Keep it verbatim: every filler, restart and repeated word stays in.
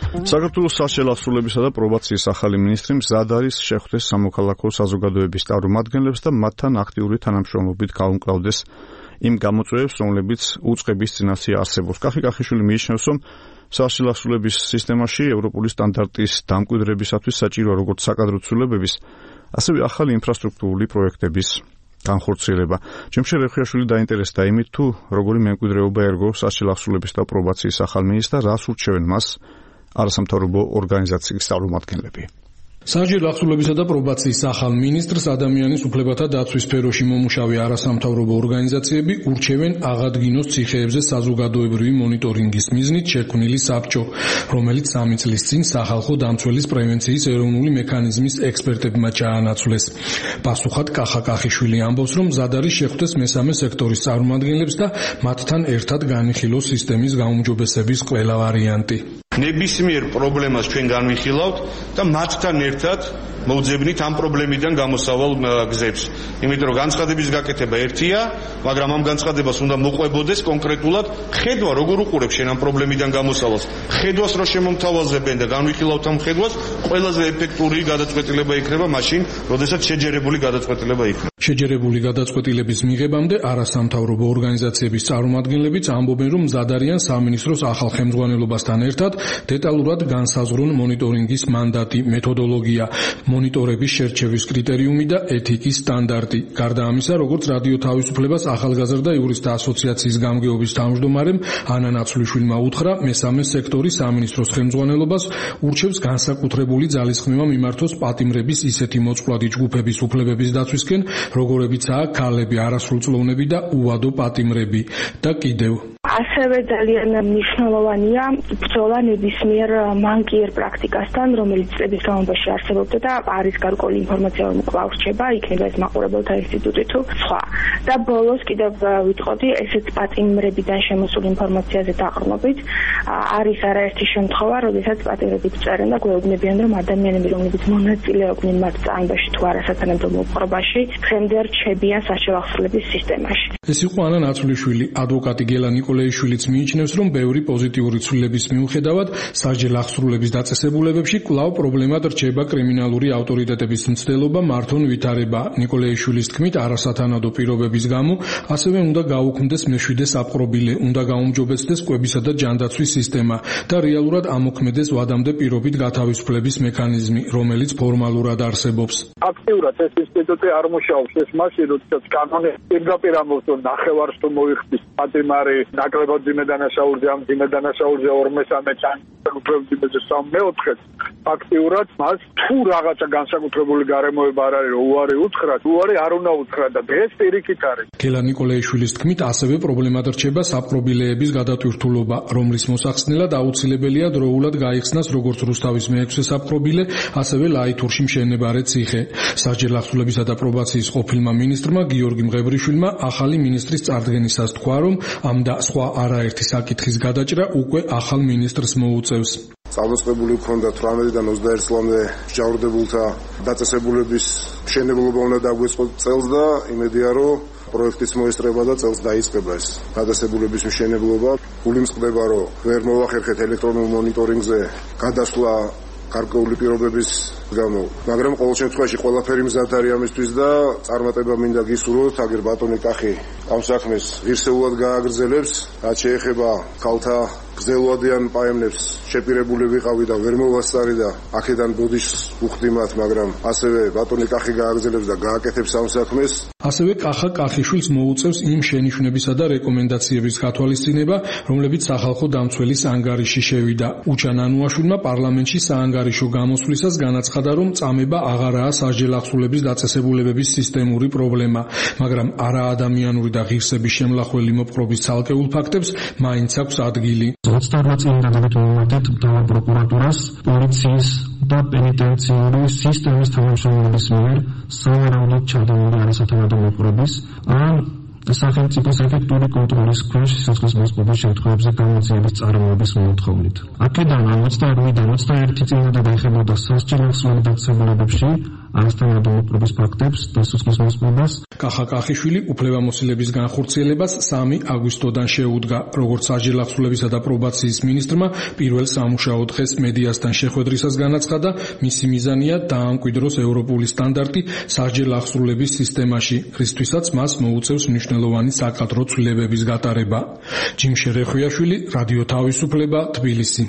საქართველოს სასჯელ აღსრულებისა და პრობაციის ახალი მინისტრი მზად არის შეხვდეს სამოქალაქო საზოგადოების წარმომადგენლებს და მათთან აქტიური თანამშრომლობით გაუმკლავდეს იმ გამოწვევებს, რომლებიც უწყების წინასწარ არსებობს. კახი კახიშვილი მიიჩნევს, რომ სასჯელ აღსრულების სისტემაში ევროპული სტანდარტის დამკვიდრებისათვის საჭიროა როგორც საკადრო ცვლილებების, ასევე ახალი ინფრასტრუქტურული პროექტების განხორციელება. ჩემში რეხიაშვილი დაინტერესდა იმით, თუ როგორი მემკვიდრეობა ერგო სასჯელ აღსრულების და პრობაციის ახალ მინისტრს და რას ურჩევენ მას არასამთავრობო ორგანიზაციის წარმომადგენლები. სასჯელ აღსრულებისა და პრობაციის ახალ მინისტრს ადამიანის უფლებათა დაცვის სფეროში მომუშავე არასამთავრობო ორგანიზაციები ურჩევენ აღადგინოს ციხეებზე საზოგადოებრივი მონიტორინგის მიზნით შექმნილი საბჭო, რომელიც სამი წლის წინ სახალხო დამცველის პრევენციის ეროვნული მექანიზმის ექსპერტებმა ჩაანაცვლეს. პასუხად კახა კახიშვილი ამბობს, რომ მზად არის შეხვდეს მესამე სექტორის წარმომადგენლებს და მათთან ერთად განიხილოს სისტემის გაუმჯობესების ყველა ვარიანტი. ნებისმიერ პრობლემას ჩვენ განვიხილავთ და მათთან ერთად მოვძებნით ამ პრობლემიდან გამოსავალ გზებს. იმიტომ რომ განცხადების გაკეთება ერთია, მაგრამ ამ განცხადებას უნდა მოყვებოდეს კონკრეტულად ხედვა, როგორ უყურებ შენ ამ პრობლემიდან გამოსავალს. ხედვას რო შემომთავაზებენ და განვიხილავთ ამ ხედვას, ყველაზე ეფექტური გადაწყვეტილება იქნება მაშინ, როდესაც შეჯერებული გადაწყვეტილება იქნება. შეჯერებული გადაწყვეტილების მიღებამდე არასამთავრობო ორგანიზაციების წარმომადგენლებიც ამბობენ, რომ მზად არიან სამინისტროს ახალ ხელმძღვანელობასთან ერთად დეტალურად განსაზღვრონ მონიტორინგის მანდატი, მეთოდოლოგია, მონიტორების შერჩევის კრიტერიუმი და ეთიკის სტანდარტი. გარდა ამისა, როგორც რადიო თავისუფლებას ახალგაზრდა იურისტთა ასოციაციის გამგეობის თავმჯდომარემ ანა ნაცვლიშვილმა უთხრა, მესამე სექტორი სამინისტროს ხელმძღვანელობას ურჩევს განსაკუთრებული ძალისხმევა მიმართოს პატიმრების ისეთი მოწყვლადი ჯგუფების უფლებების დაცვისკენ, როგორებიცაა ქალები, არასრულწლოვნები და უვადო პატიმრები და კიდევ. ასევე ძალიან მნიშვნელოვანია ბრძოლა ნებისმიერ მანკიერ პრაქტიკასთან, რომელიც წლების განმავლობაში არსებობდა და არის გარკვეული ინფორმაცია, რომ კვლავ რჩება, იქნება ეს მაყურებელთა ინსტიტუტი თუ სხვა. და ბოლოს კიდევ ვიტყოდი, ესეც პატიმრებიდან შემოსული ინფორმაციაზე დაყრდნობით, არის არაერთი შემთხვევა, როდესაც პატიმრები წერენ და გვეუბნებიან, რომ ადამიანები, რომლებიც მონაწილეობდნენ მათ წამებაში თუ არასათანადო მოპყრობაში, დღემდე რჩებიან სასჯელ აღსრულების სისტემაში. ეს იყო ანა ნაცვლიშვილი. ადვოკატი გელა ნიკოლეიშვილიც მიიჩნევს, რომ ბევრი პოზიტიური ცვლილების მიუხედავად სასჯელ აღსრულების დაწესებულებებში კვლავ პრობლემად რჩება კრიმინალური ავტორიტეტების მცდელობა, მართონ ვითარება. ნიკოლეიშვილის თქმით, არასათანადო პირობების გამო ასევე უნდა გაუქმდეს მეშვიდე საპყრობილე, უნდა გაუმჯობესდეს კვებისა და ჯანდაცვის სისტემა და რეალურად ამოქმედეს ვადამდე პირობით გათავისუფლების მექანიზმი, რომელიც ფორმალურად არსებობს. აქტიურად ეს ინსტიტუტი არ მუშაობს ეს მაშინ, როდესაც კანონი პირდაპირ ამბობს, რომ ნახევარს თუ მოიხდის პატიმარი ნაკლებად ძიმე დანაშაულზე, ამ ძიმე დანაშაულზე ორმესამე განსაკუთრებულზე სამეოთხე აქტიურად მას თუ რაღაცა განსაკუთრებული გარემოება არ არის, რომ უარი უთხრა, უარი არ უნდა უთხრა და დღეს პირიქით არის. გელა ნიკოლეიშვილის თქმით, ასევე პრობლემად რჩება საპყრობილეების გადატვირთულობა, რომლის მოსახსნელად აუცილებელია დროულად გაიხსნას როგორც რუსთავის მეექვსე საპყრობილე, ასევე ლაითურში მშენებარე ციხე. სასჯელ აღსრულებისა და პრობაციის ყოფილმა მინისტრმა გიორგი მღებრიშვილმა ახალი მინისტრის წარდგენისას თქვა, რომ ამ და სხვა არაერთი საკითხის გადაჭრა უკვე ახალ მინისტრს მოუწევს. Წამოწყებული ჰქონდა თვრამეტიდან ოცდაერთ წლამდე მსჯავრდებულთა დაწესებულების მშენებლობა უნდა დაგვეწყოთ წელს და იმედია, რომ პროექტის მოესწრება და წელს დაიწყება ეს დაწესებულების მშენებლობა. გული მსხდება, რომ ვერ მოვახერხეთ ელექტრონულ მონიტორინგზე გადასვლა გარკვეული პირობების გამო, მაგრამ ყოველ შემთხვევაში ყველაფერი მზად არის ამისთვის და წარმატება მინდა გისურვოთ, აგერ ბატონი კახი ამ საქმეს ღირსეულად გააგრძელებს, რაც შეეხება ქალთა გრძელვადიან პაემნებს შეპირებული ვიყავი და ვერ მოვასწარი და აქედან ბოდიშს უხდი მათ, მაგრამ ასევე ბატონი კახი გააგრძელებს და გააკეთებს ამ საქმეს. ასევე კახა კახიშვილს მოუწევს იმ შენიშვნებისა და რეკომენდაციების გათვალისწინება, რომლებიც სახალხო დამცველის ანგარიში შევიდა. უჩა ნანუაშვილმა პარლამენტში საანგარიშო გამოსვლისას განაცხადა, რომ წამება აღარაა სასჯელ აღსრულების დაწესებულებების სისტემური პრობლემა, მაგრამ არაადამიანური და ღირსების შემლახველი მოპყრობის ცალკეულ ფაქტებს მაინც აქვს ადგილი. ოცდაორ წელი გადავით მომართეთ მთავარ პროკურატურას, პოლიციის და პენიტენციური სისტემის თანამშრომლობის მიერ სავარაუდოდ ჩადენილი არასათანადო მოპყრობის ან სახელმწიფოს ეფექტური კონტროლის ქვეშ სისხლის მოსყიდვის შემთხვევებზე გამოძიების წარმოების მოთხოვნით. აქედან ოცდაორიდან ოცდაერთი წინადად ეხებოდა სასჯელ აღსრულების დაწესებულებებში არასთან მოპყრობის ფაქტებს და სისხლის მოსყიდვას. კახა კახიშვილი უფლებამოსილების განხორციელებას სამი აგვისტოდან შეუდგა, როგორც სასჯელ აღსრულებისა და პრობაციის მინისტრმა პირველ სამუშაო დღეს მედიასთან შეხვედრისას განაცხადა, მისი მიზანია დაამკვიდროს ევროპული სტანდარტი სასჯელ აღსრულების სისტემაში, რისთვისაც მას მოუწევს მნიშვნელოვანი საკადრო ცვლილებების გატარება. ჯიმშე რეხვიაშვილი, რადიო თავისუფლება, თბილისი.